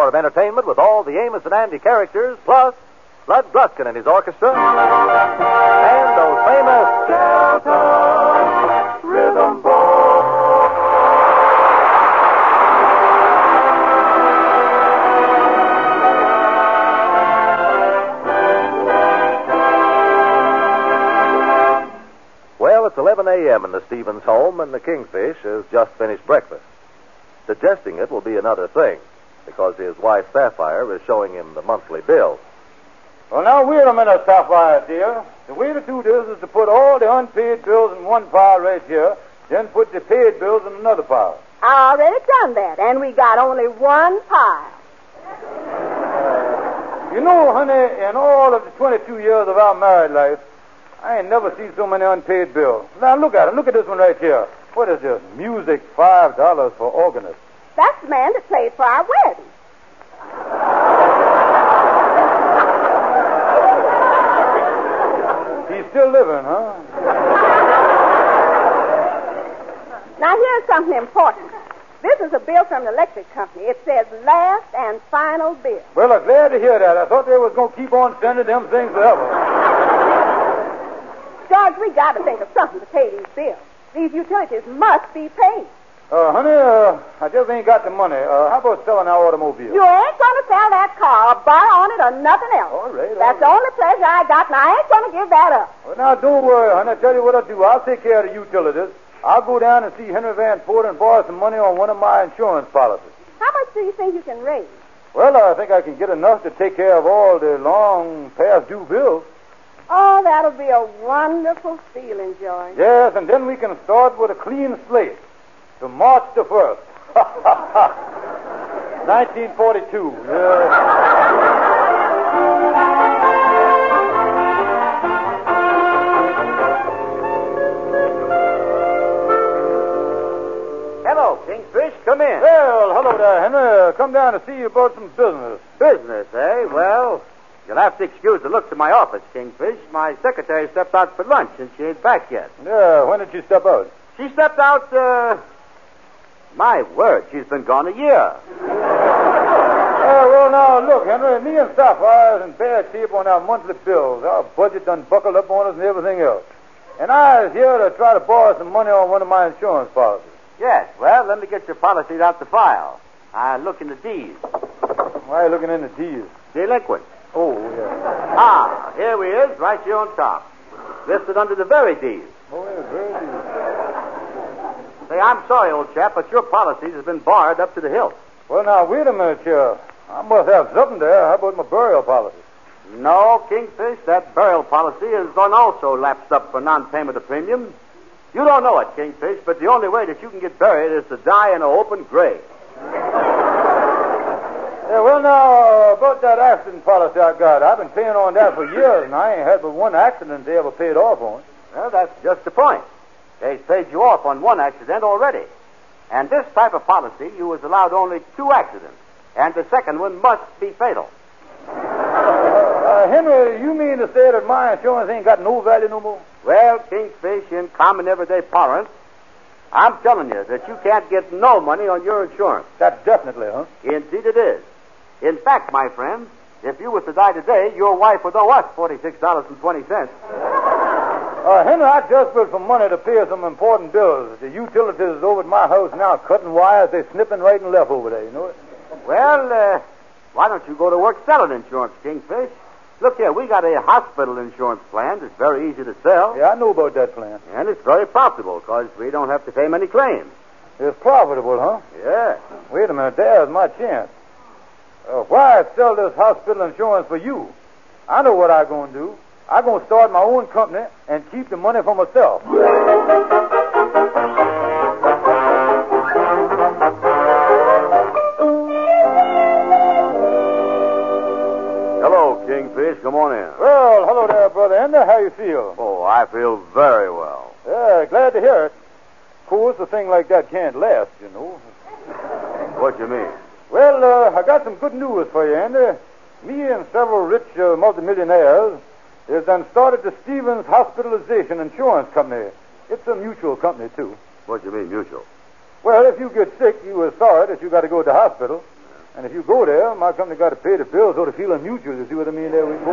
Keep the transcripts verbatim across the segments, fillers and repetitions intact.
hour of entertainment with all the Amos and Andy characters, plus Bud Gruskin and his orchestra, and those famous Delta Rhythm Boys. Well, it's eleven a.m. in the Stevens home, and the Kingfish has just finished breakfast. Suggesting it will be another thing, because his wife Sapphire is showing him the monthly bill. Well, now, wait a minute, Sapphire, dear. The way to do this is to put all the unpaid bills in one pile right here, then put the paid bills in another pile. I already done that, and we got only one pile. Uh, you know, honey, in all of the twenty-two years of our married life, I ain't never seen so many unpaid bills. Now, look at it. Look at this one right here. What is this? Music, five dollars for organist. That's the man that played for our wedding. He's still living, huh? Now, here's something important. This is a bill from the electric company. It says last and final bill. Well, I'm glad to hear that. I thought they was going to keep on sending them things forever. George, we got to think of something to pay these bills. These utilities must be paid. Uh, honey, uh, I just ain't got the money. Uh, how about selling our automobile? You ain't going to sell that car or borrow on it or nothing else. All right, all That's right. the only pleasure I got, and I ain't going to give that up. Well, now, don't worry, honey. I'll tell you what I'll do. I'll take care of the utilities. I'll go down and see Henry Van Ford and borrow some money on one of my insurance policies. How much do you think you can raise? Well, I think I can get enough to take care of all the long past due bills. Oh, that'll be a wonderful feeling, George. Yes, and then we can start with a clean slate to March the first. nineteen forty-two. Yeah. Hello, Kingfish. Come in. Well, hello there, Henry. Come down to see you about some business. Business, eh? Well, you'll have to excuse the looks of my office, Kingfish. My secretary stepped out for lunch, and she ain't back yet. Yeah, when did she step out? She stepped out, uh... My word, she's been gone a year. Uh, well, now, look, Henry, me and Sapphire is in bad shape on our monthly bills. Our budget done buckled up on us and everything else. And I is here to try to borrow some money on one of my insurance policies. Yes, well, let me get your policies out the file. I look in the D's. Why are you looking in the D's? Delinquent. Oh, yeah. Ah, here we is, right here on top. Listed under the very D's. Oh, yeah, very D's. Say, I'm sorry, old chap, but your policies have been barred up to the hilt. Well, now, wait a minute here. I must have something there. How about my burial policy? No, Kingfish, that burial policy has done also lapsed up for non-payment of premium. You don't know it, Kingfish, but the only way that you can get buried is to die in an open grave. Yeah, well, now, about that accident policy I got, I've been paying on that for years, and I ain't had but one accident they ever paid off on. Well, that's just the point. They've paid you off on one accident already. And this type of policy, you was allowed only two accidents, and the second one must be fatal. Uh, Henry, you mean to say that my insurance ain't got no value no more? Well, Kingfish, in common everyday parlance, I'm telling you that you can't get no money on your insurance. That's definitely, huh? Indeed it is. In fact, my friend, if you was to die today, your wife would owe us forty-six dollars and twenty cents. Uh, Henry, I just put some money to pay some important bills. The utilities over at my house now cutting wires. They're snipping right and left over there, you know it? Well, uh, why don't you go to work selling insurance, Kingfish? Look here, we got a hospital insurance plan that's very easy to sell. Yeah, I know about that plan. And it's very profitable because we don't have to pay many claims. It's profitable, huh? Yeah. Wait a minute, there's my chance. Uh, why sell this hospital insurance for you? I know what I'm going to do. I'm going to start my own company and keep the money for myself. Hello, Kingfish. Come on in. Well, hello there, Brother Ender. How you feel? Oh, I feel very well. Yeah, glad to hear it. Of course, a thing like that can't last, you know. What you mean? Well, uh, I got some good news for you, Ender. Me and several rich uh, multimillionaires has done started the Stevens Hospitalization Insurance Company. It's a mutual company, too. What do you mean, mutual? Well, if you get sick, you are sorry that you got to go to the hospital. And if you go there, my company got to pay the bill, so the feeling mutual. You see what I mean? There we go.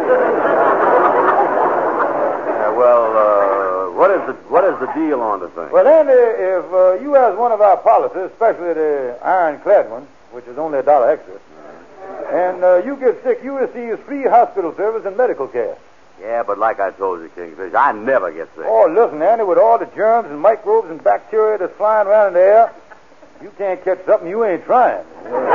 Yeah, well, uh, what is the what is the deal on the thing? Well, Andy, if uh, you has one of our policies, especially the ironclad one, which is only a dollar extra, and uh, you get sick, you receive free hospital service and medical care. Yeah, but like I told you, Kingfish, I never get sick. Oh, listen, Andy, with all the germs and microbes and bacteria that's flying around in the air, you can't catch something you ain't trying.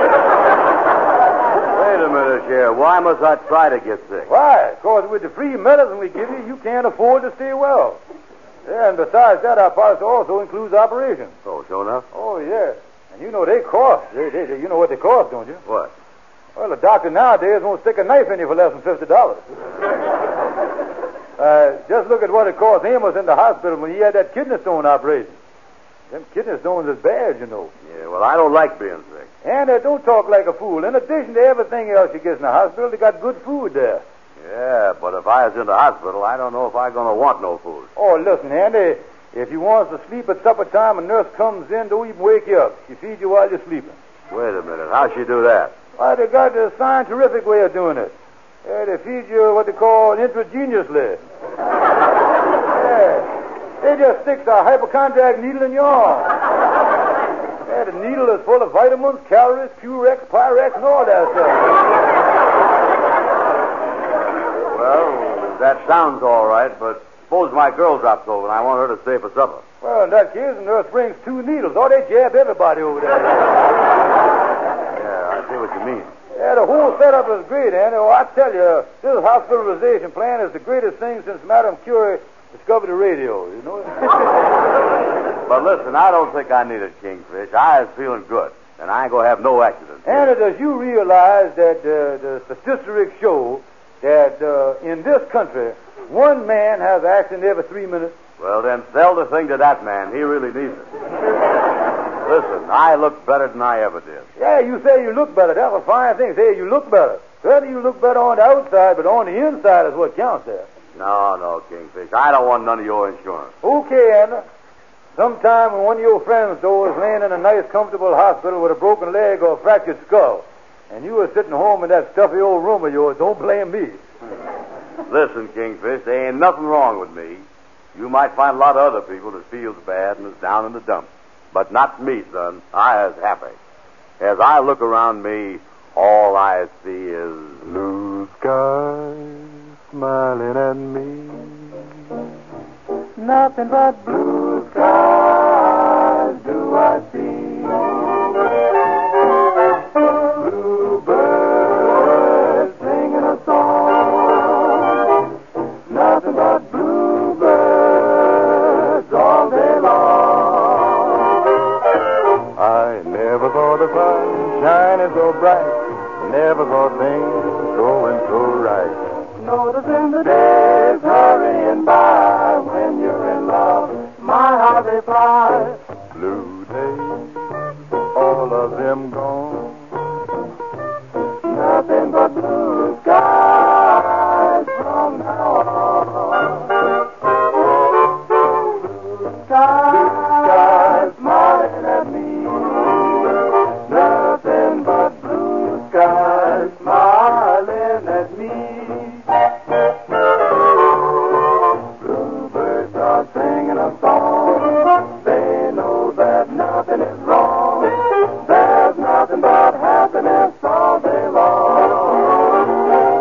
Wait a minute, Sheriff. Why must I try to get sick? Why? Because with the free medicine we give you, you can't afford to stay well. Yeah, and besides that, our policy also includes operations. Oh, sure enough? Oh, yeah. And you know they cost. They, they, they, you know what they cost, don't you? What? Well, a doctor nowadays won't stick a knife in you for less than fifty dollars. uh, just look at what it cost Amos in the hospital when he had that kidney stone operation. Them kidney stones is bad, you know. Yeah, well, I don't like being sick. And uh, don't talk like a fool. In addition to everything else you get in the hospital, they got good food there. Yeah, but if I was in the hospital, I don't know if I'm going to want no food. Oh, listen, Andy, if you want to sleep at supper time, a nurse comes in, don't even wake you up. She feeds you while you're sleeping. Wait a minute. How'd she do that? Why, they got a scientific way of doing it. Yeah, they feed you what they call intravenously. Yeah. They just stick a hypochondriac needle in your arm. Yeah, the needle is full of vitamins, calories, Purex, Pyrex, and all that stuff. Well, that sounds all right, but suppose my girl drops over and I want her to stay for supper. Well, in that case, the nurse brings two needles. Oh, they jab everybody over there. Yeah, I see what you mean. Yeah, the whole setup is great, Andy. Oh, I tell you, this hospitalization plan is the greatest thing since Madame Curie discovered the radio, you know? But listen, I don't think I need it, Kingfish. I was feeling good, and I ain't going to have no accident. Andy, does you realize that uh, the statistics show that uh, in this country, one man has an accident every three minutes? Well, then sell the thing to that man. He really needs it. Listen, I look better than I ever did. Yeah, you say you look better. That's a fine thing. Say you look better. Certainly you look better on the outside, but on the inside is what counts there. No, no, Kingfish. I don't want none of your insurance. Okay, Andy. Sometime when one of your friends, though, is laying in a nice, comfortable hospital with a broken leg or a fractured skull, and you are sitting home in that stuffy old room of yours, don't blame me. Listen, Kingfish, there ain't nothing wrong with me. You might find a lot of other people that feels bad and is down in the dumps. But not me, son. I is happy. As I look around me, all I see is blue skies smiling at me. Nothing but blue skies do I see. Bluebirds singing a song. Nothing but bluebirds all day long. I never saw the sun shining so bright. Never saw things going so right. Noticing the days hurrying by. When you're in love, my heart they fly. Blue days, all of them gone. Nothing but blue skies from now on. Blue skies, skies smiling at me. Nothing but blue skies smiling at me. Bluebirds are singing a song. They know that nothing is wrong. There's nothing but happiness all day long.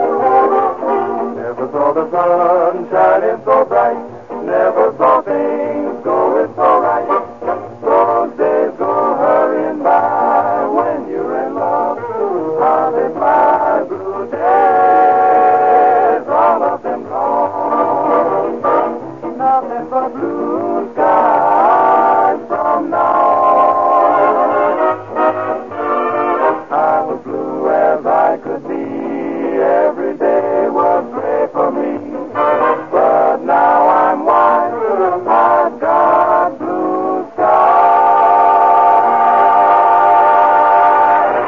Never saw the sun shining so bright. Never saw things going so right. Those days go hurrying by. When you're in love, how they fly. Blue days, all of them gone. Nothing but blue skies from now on. I was blue as I could be. Every day was gray for me. But now I'm white. I've got blue skies.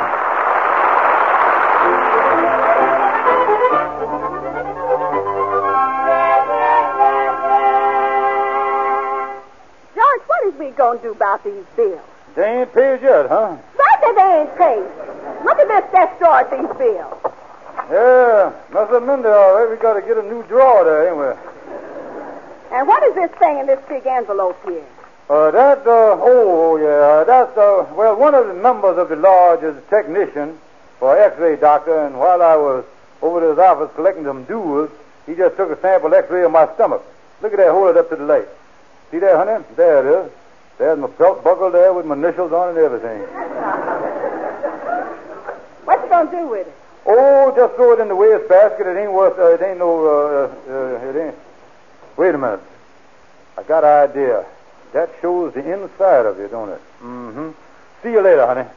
George, what is we going to do about these bills? They ain't paid yet, huh? But they say they ain't paid. Look at this desk drawer at these bills. Yeah, must have been there all right. We got to get a new drawer there, anyway. And what is this thing in this big envelope here? Uh, that, uh, oh, yeah, that's, uh, well, one of the members of the lodge is a technician for an X-ray doctor, and while I was over to his office collecting some dues, he just took a sample X-ray of my stomach. Look at that, hold it up to the light. See there, honey? There it is. There's my belt buckle there with my initials on it and everything. What you gonna do with it? Oh, just throw it in the wastebasket. It ain't worth, uh, it ain't no, uh, uh, it ain't. Wait a minute. I got an idea. That shows the inside of you, don't it? Mm-hmm. See you later, honey.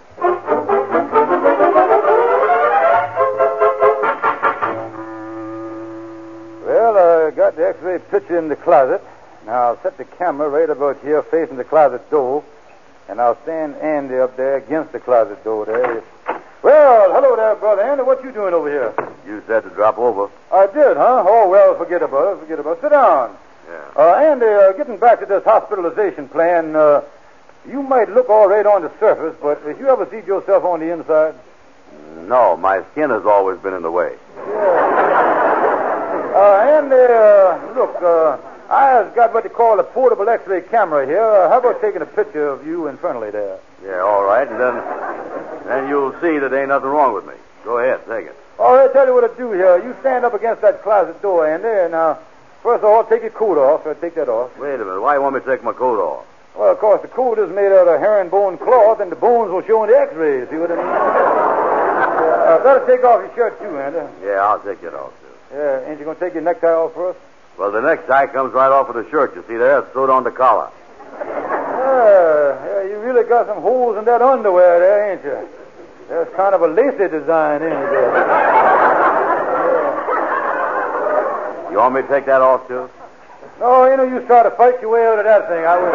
Well, I got the X-ray picture in the closet. Now, I'll set the camera right about here facing the closet door, and I'll stand Andy up there against the closet door there. Well, hello there, brother Andy. What you doing over here? You said to drop over. I did, huh? Oh, well, forget about it. Forget about it. Sit down. Yeah. Uh, Andy, uh, getting back to this hospitalization plan, uh, you might look all right on the surface, but have you ever seen yourself on the inside? No, my skin has always been in the way. Yeah. uh, Andy, uh, look, uh, I has got what they call a portable X-ray camera here. Uh, how about taking a picture of you infernally there? Yeah, all right, and then, then you'll see that ain't nothing wrong with me. Go ahead, take it. All right, tell you what to do here. You stand up against that closet door, Andy, and uh, first of all, take your coat off. Uh, take that off. Wait a minute. Why you want me to take my coat off? Well, of course, the coat is made out of herringbone cloth, and the bones will show in the X-rays. See what I mean? uh, better take off your shirt, too, Andy. Yeah, I'll take it off, too. Yeah, ain't you going to take your necktie off first? Well, the necktie comes right off of the shirt. You see there? It's sewed on the collar. Yeah, yeah, you really got some holes in that underwear there, ain't you? There's kind of a lacy design in it there. Yeah. You want me to take that off, too? No, you know, you try to fight your way out of that thing. I will.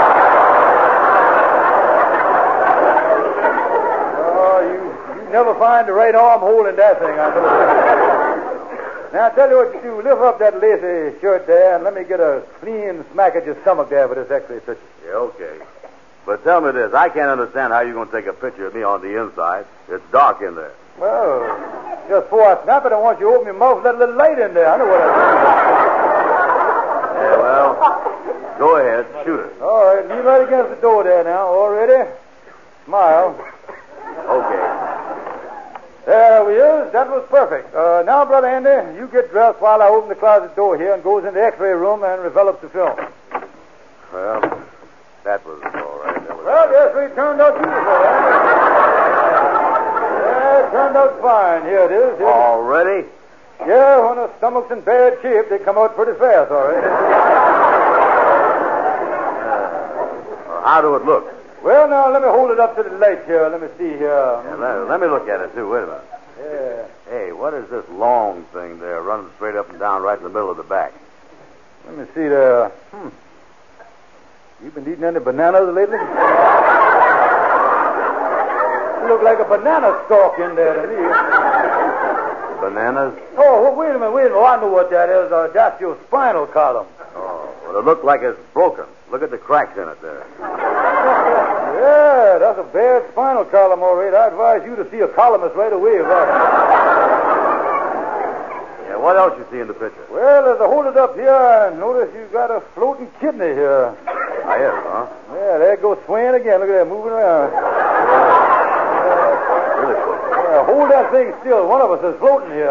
Oh, you, you never find the right armhole in that thing, I know. Now, I'll tell you what you do. Lift up that lacy shirt there and let me get a clean smack at your stomach there for this X-ray picture. Yeah, okay. But tell me this. I can't understand how you're going to take a picture of me on the inside. It's dark in there. Well, just before I snap it, I want you to open your mouth and let a little light in there. I know what I mean. Yeah, well, go ahead. Shoot it. All right, lean right against the door there now. All ready? Smile. Okay. There we is. That was perfect. Uh, now, Brother Andy, you get dressed while I open the closet door here and goes in the X-ray room and develops the film. Well, that was all right. That was Well, the X-ray turned out beautiful, Andy. Yeah, it turned out fine. Here it is. Here Already? Yeah, when a stomach's in bad shape, they come out pretty fast, all right. Uh, how do it look? Well, now, let me hold it up to the light here. Let me see here. Yeah, let, let me look at it, too. Wait a minute. Yeah. Hey, what is this long thing there running straight up and down right in the middle of the back? Let me see there. Hmm. You been eating any bananas lately? You look like a banana stalk in there to me. Bananas? Oh, well, wait a minute, wait a minute. Oh, I know what that is. Uh, that's your spinal column. Oh, well, it looks like it's broken. Look at the cracks in it there. Yeah, that's a bad spinal column, all right. I advise you to see a columnist right away. Right? Yeah, what else you see in the picture? Well, as I hold it up here, I notice you've got a floating kidney here. I is, huh? Yeah, there it goes swaying again. Look at that, moving around. Really floating. Yeah, hold that thing still. One of us is floating here.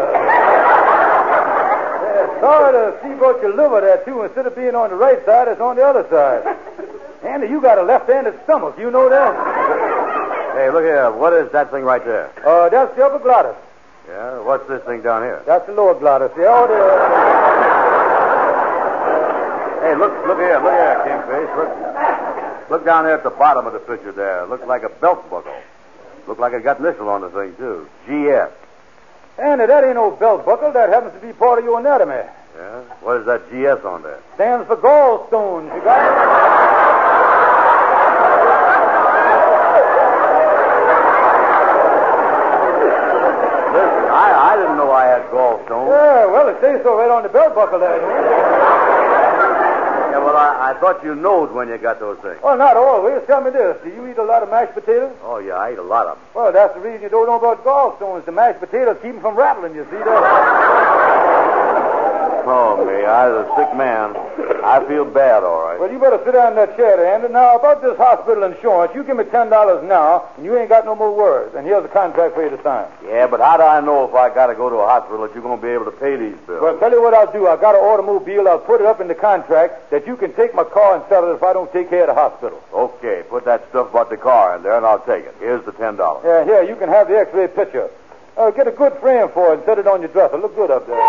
Yeah, sorry to see about your liver there, too. Instead of being on the right side, it's on the other side. Andy, you got a left-handed stomach. You know that? Hey, look here. What is that thing right there? Uh, that's the upper glottis. Yeah? What's this thing down here? That's the lower glottis. Yeah, oh, the... Hey, look, look here. Look here, Kingfish. Look, look down there at the bottom of the picture there. Looks like a belt buckle. Look like it got initial on the thing, too. G S. Andy, that ain't no belt buckle. That happens to be part of your anatomy. Yeah? What is that G S on there? Stands for gallstones. You got it? Listen, I, I didn't know I had gallstones. Yeah, well, it says so right on the belt buckle there. Yeah, well, I, I thought you knowed when you got those things. Well, not always. Tell me this. Do you eat a lot of mashed potatoes? Oh, yeah, I eat a lot of them. Well, that's the reason you don't know about gallstones. The mashed potatoes keep them from rattling, you see that? Oh, me, I was a sick man. I feel bad, all right. Well, you better sit down in that chair there, Andy. Now, about this hospital insurance, you give me ten dollars now, and you ain't got no more words. And here's the contract for you to sign. Yeah, but how do I know if I got to go to a hospital that you're going to be able to pay these bills? Well, tell you what I'll do. I've got an automobile. I'll put it up in the contract that you can take my car and sell it if I don't take care of the hospital. Okay, put that stuff about the car in there, and I'll take it. Here's the ten dollars. Yeah, here, you can have the x-ray picture. Uh, get a good frame for it and set it on your dresser. Look good up there.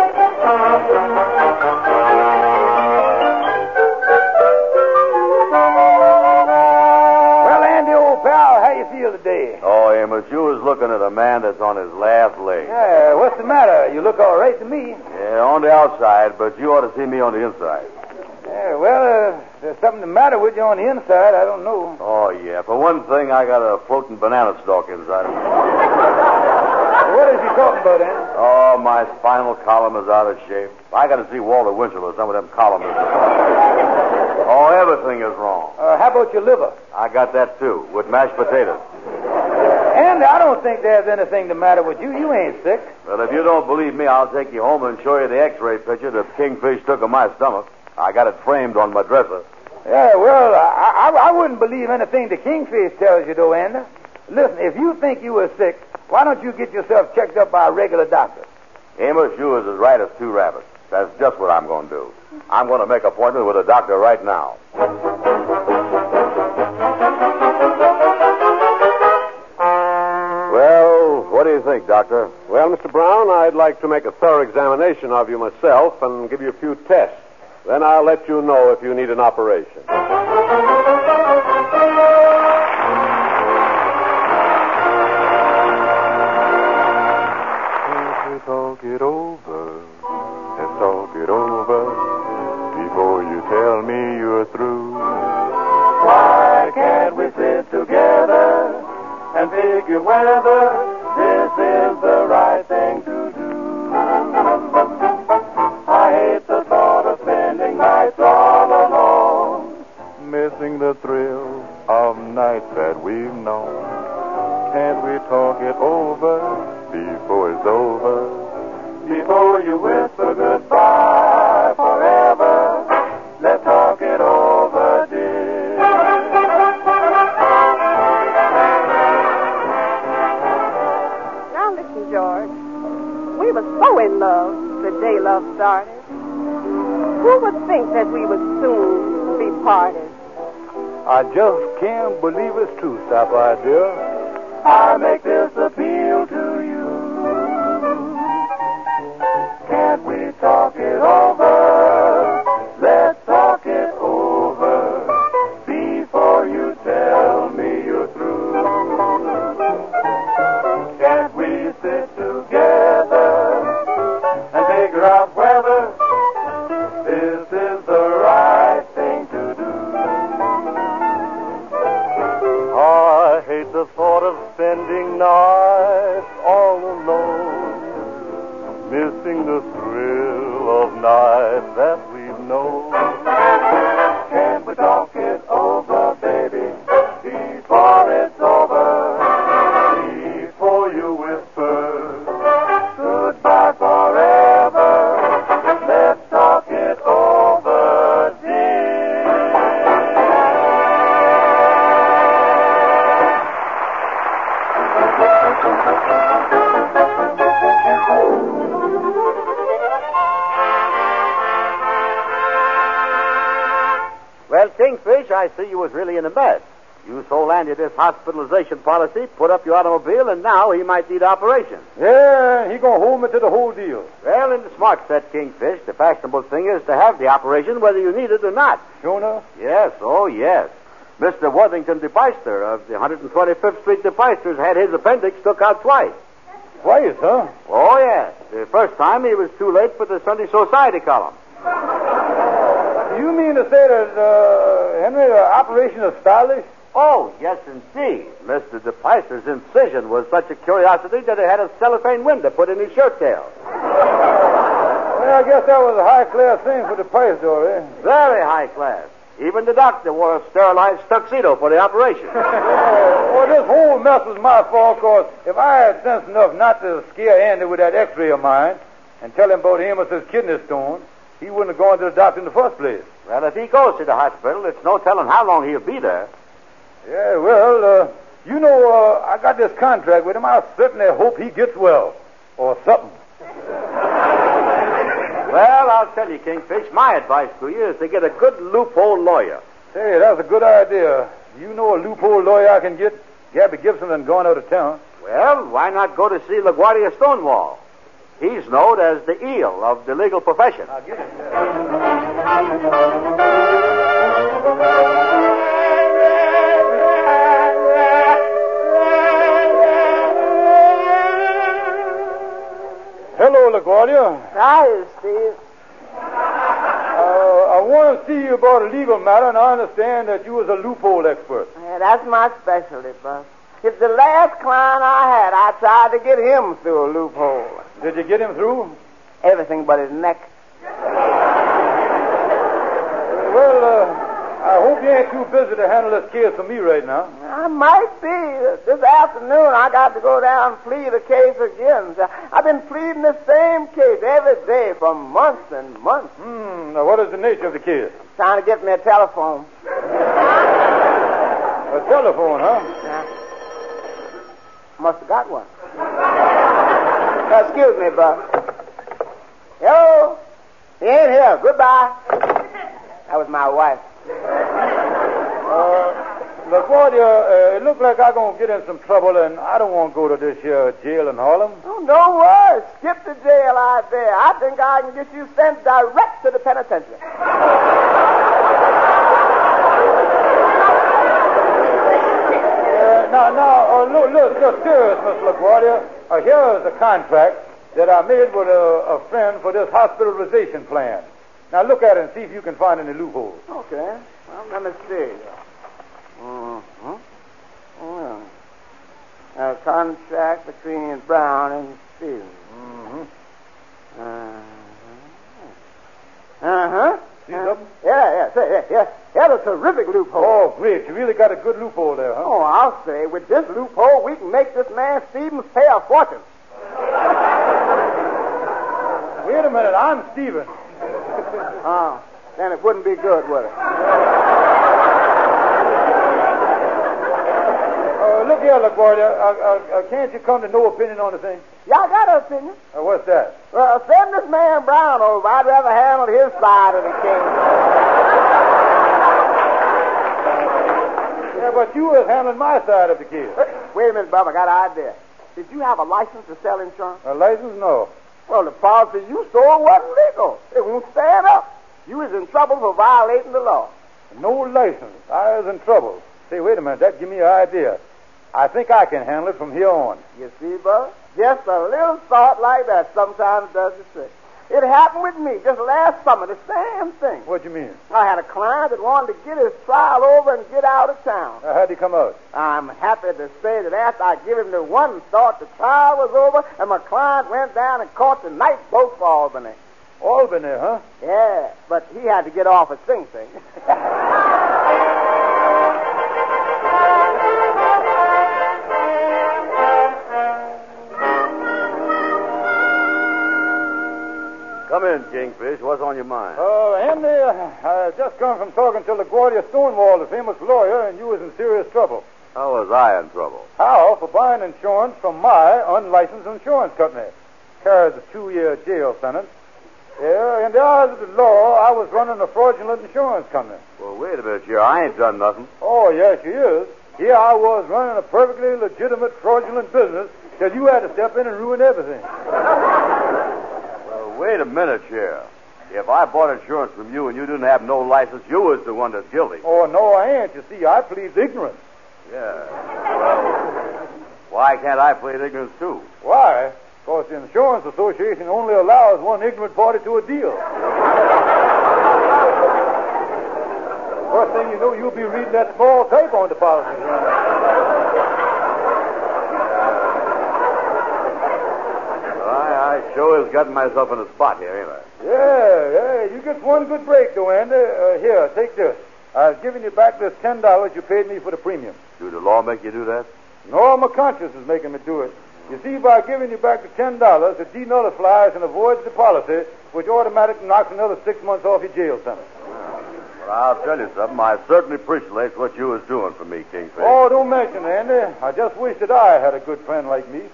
Well, Andy, old pal, how you feel today? Oh, Amos, you was looking at a man that's on his last leg. Yeah, what's the matter? You look all right to me. Yeah, on the outside, but you ought to see me on the inside. Yeah, well, uh, there's something the matter with you on the inside. I don't know. Oh, yeah. For one thing, I got a floating banana stalk inside. What is he talking about, Andy? Oh, my spinal column is out of shape. I got to see Walter Winchell or some of them columnists. Oh, everything is wrong. Uh, how about your liver? I got that, too, with mashed potatoes. Andy, I don't think there's anything the matter with you. You ain't sick. Well, if you don't believe me, I'll take you home and show you the x-ray picture the kingfish took of my stomach. I got it framed on my dresser. Yeah, well, I, I, I wouldn't believe anything the kingfish tells you, though, Andy. Listen, if you think you were sick, why don't you get yourself checked up by a regular doctor? Amos, you was as right as two rabbits. That's just what I'm going to do. I'm going to make an appointment with a doctor right now. Well, what do you think, Doctor? Well, Mister Brown, I'd like to make a thorough examination of you myself and give you a few tests. Then I'll let you know if you need an operation. Talk it over, let's talk it over before you tell me you're through. Why can't we sit together and figure whether this is the right thing to do? I hate the thought of spending nights all alone, missing the thrill of nights that we've known. Can't we talk it over before it's over? Before you whisper goodbye forever, let's talk it over, dear. Now listen, George. We were so in love the day love started. Who would think that we would soon be parted? I just can't believe it's true, Sapphire, dear. I make this appeal to you. Can't we talk it over? Let's talk it over before you tell me you're through. Can't we sit together and figure out whether this is the right thing to do? I hate the thought of spending nights all alone, missing the thrill of nights that we've known. Can't we talk it over, baby, before it's over? Before you whisper goodbye forever, let's talk it over, dear. Well, Kingfish, I see you was really in a mess. You sold Andy this hospitalization policy, put up your automobile, and now he might need operation. Yeah, he gonna hold me to the whole deal. Well, in the smart set, Kingfish, the fashionable thing is to have the operation whether you need it or not. Sure enough? Yes, oh, yes. Mister Worthington DePeister of the one twenty-fifth Street DePeisters had his appendix took out twice. Twice, huh? Oh, yes. The first time he was too late for the Sunday Society column. Do you mean to say that, uh, Henry, the operation is stylish? Oh, yes, indeed. Mister DePeister's incision was such a curiosity that he had a cellophane window put in his shirt tail. Well, I guess that was a high-class thing for the price, though, eh? Very high class. Even the doctor wore a sterilized tuxedo for the operation. oh, well, this whole mess was my fault, because if I had sense enough not to scare Andy with that x-ray of mine and tell him about Amos's kidney stone, he wouldn't have gone to the doctor in the first place. Well, if he goes to the hospital, it's no telling how long he'll be there. Yeah, well, uh, you know, uh, I got this contract with him. I certainly hope he gets well. Or something. Well, I'll tell you, Kingfish, my advice to you is to get a good loophole lawyer. Say, that's a good idea. You know a loophole lawyer I can get? Gabby Gibson done gone out of town. Well, why not go to see LaGuardia Stonewall? He's known as the eel of the legal profession. I'll get it. Hello, LaGuardia. Hi, Steve. Uh, I want to see you about a legal matter, and I understand that you was a loophole expert. Yeah, that's my specialty, Buck. If the last client I had, I tried to get him through a loophole. Did you get him through? Everything but his neck. Well, uh, I hope you ain't too busy to handle this case for me right now. I might be. This afternoon, I got to go down and plead the case again. I've been pleading the same case every day for months and months. Hmm. Now, what is the nature of the case? Trying to get me a telephone. A telephone, huh? Yeah. Must have got one. uh, excuse me, Buck. Hello? He ain't here. Goodbye. That was my wife. Uh, LaGuardia, uh, it looks like I'm going to get in some trouble, and I don't want to go to this here jail in Harlem. Oh, no worries. Skip the jail out there. I think I can get you sent direct to the penitentiary. uh, now, now, uh, look, look, look, serious, Miss LaGuardia. Uh, here is a contract that I made with a, a friend for this hospitalization plan. Now, look at it and see if you can find any loopholes. Okay. Well, let me see. Mm-hmm. Well, a contract between Brown and Stevens. Mm-hmm. Uh-huh. Uh-huh. See something? Yeah, yeah, say, yeah, yeah. Yeah, that's a terrific loophole. Oh, great. You really got a good loophole there, huh? Oh, I'll say, with this loophole, we can make this man Stevens pay a fortune. Wait a minute. I'm Stevens. Oh, then it wouldn't be good, would it? Uh, look here, LaGuardia. Uh, uh, uh, can't you come to no opinion on the thing? Yeah, I got an opinion. Uh, what's that? Well, send this man Brown over. I'd rather handle his side of the case. Yeah, but you was handling my side of the case. Wait a minute, Bob. I got an idea. Did you have a license to sell insurance? A license? No. Well, the policy you sold wasn't legal. It won't stand up. You was in trouble for violating the law. No license. I was in trouble. Say, wait a minute. That give me an idea. I think I can handle it from here on. You see, Bud? Just a little thought like that sometimes does the trick. It happened with me just last summer, the same thing. What do you mean? I had a client that wanted to get his trial over and get out of town. Uh, how'd he come out? I'm happy to say that after I gave him the one thought, the trial was over, and my client went down and caught the night boat for Albany. Albany, huh? Yeah, but he had to get off at Sing Sing. Come in, Kingfish. What's on your mind? Uh, Andy, I just come from talking to LaGuardia Stonewall, the famous lawyer, and you was in serious trouble. How was I in trouble? How? For buying insurance from my unlicensed insurance company. Carries a two-year jail sentence. Yeah, in the eyes of the law, I was running a fraudulent insurance company. Well, wait a minute, here. I ain't done nothing. Oh, yes, you is. Here I was running a perfectly legitimate fraudulent business till you had to step in and ruin everything. Well, wait a minute, Sheriff. If I bought insurance from you and you didn't have no license, you was the one that's guilty. Oh, no, I ain't. You see, I plead ignorance. Yeah. Well, why can't I plead ignorance, too? Why? Because the Insurance Association only allows one ignorant party to a deal. First thing you know, you'll be reading that small type on the policy. Well, I, I sure has gotten myself in a spot here, ain't I? Yeah, yeah. You get one good break, though, Andy. Uh, here, take this. I was giving you back this ten dollars you paid me for the premium. Do the law make you do that? No, my conscience is making me do it. You see, by giving you back the ten dollars, it denullifies and avoids the policy, which automatically knocks another six months off your jail sentence. Well, I'll tell you something. I certainly appreciate what you was doing for me, Kingfish. Oh, don't mention it, Andy. I just wish that I had a good friend like me.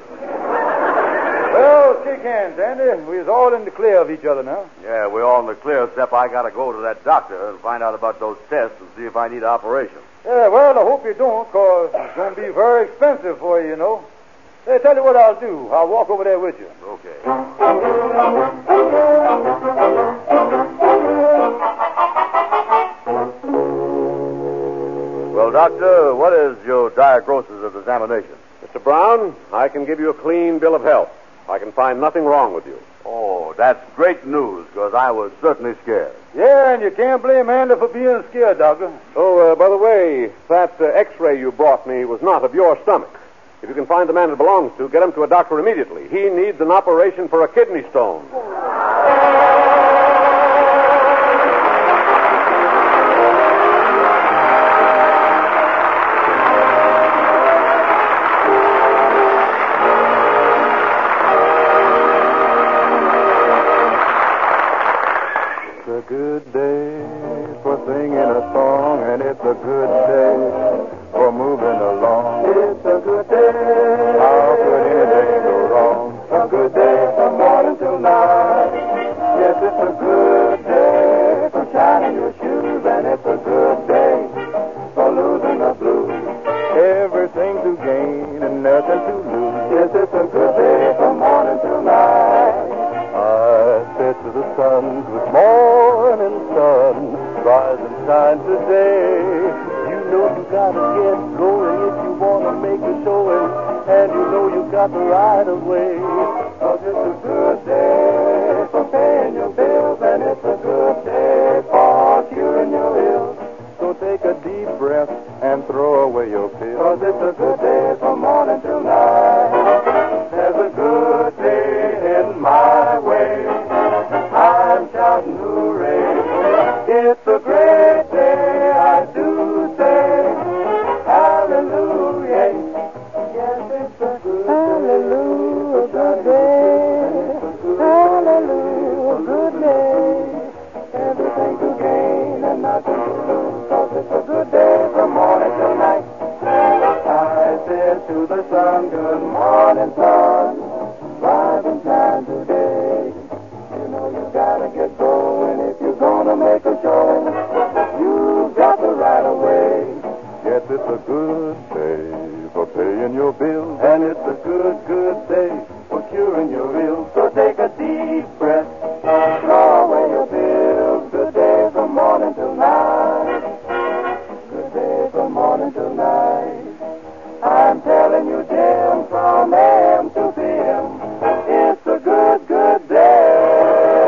Well, shake hands, Andy. We was all in the clear of each other now. Yeah, we're all in the clear, except I got to go to that doctor and find out about those tests and see if I need an operation. Yeah, well, I hope you don't, because it's going to be very expensive for you, you know. Hey, tell you what I'll do. I'll walk over there with you. Okay. Well, Doctor, what is your diagnosis of examination? Mister Brown, I can give you a clean bill of health. I can find nothing wrong with you. Oh, that's great news, because I was certainly scared. Yeah, and you can't blame Andy for being scared, Doctor. Oh, uh, by the way, that uh, x-ray you brought me was not of your stomach. If you can find the man it belongs to, get him to a doctor immediately. He needs an operation for a kidney stone. It's a good day for singing a song, and it's a good day for moving along. It's a good day. How could anything go wrong? A good day from morning till night. Yes, it's a good day for shining your shoes, and it's a good day for losing the blues. Everything to gain and nothing to lose. Yes, it's a good day from morning till night. I said to the sun, good morning, sun, rise and shine today. You know you gotta get going if you wanna make a showing, and you know you got the right of way. 'Cause it's a good day for paying your bills, and it's a good day for curing your ills. So take a deep breath and throw away your pills. 'Cause it's a good day from morning till night. There's a good day in my way. I'm shouting hooray. It's a great day, I do say. Hallelujah. Yes, it's a good Hallelujah, good day. Hallelujah, good day. Everything to gain and nothing to lose. 'Cause it's a good day from morning till night. I said to the sun, good morning, sun. Rise and shine today. You know you gotta get going if you're gonna make a showing. You've got the right of way. Yes, it's a good day for paying your bills, and it's a good, good day for curing your ills. So take a deep breath, throw away your bills. Good day from morning till night. Good day from morning till night. I'm telling you, Jim, from A M to P M, it's a good, good day.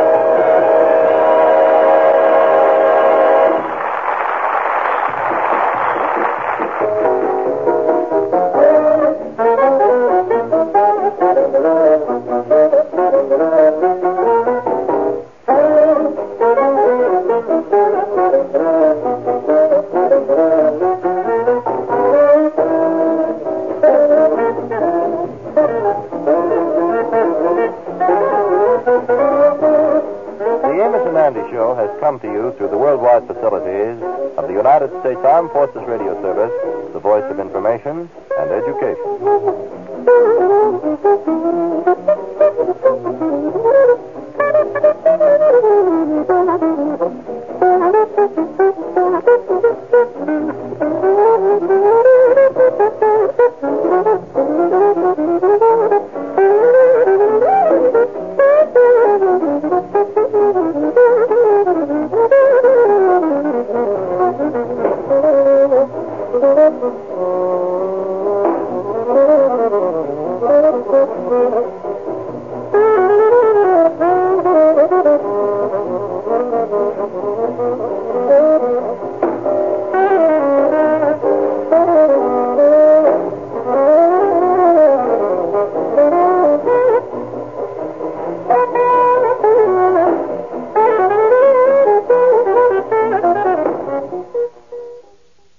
The Amos and Andy Show has come to you through the worldwide facilities of the United States Armed Forces Radio Service, the voice of information and education.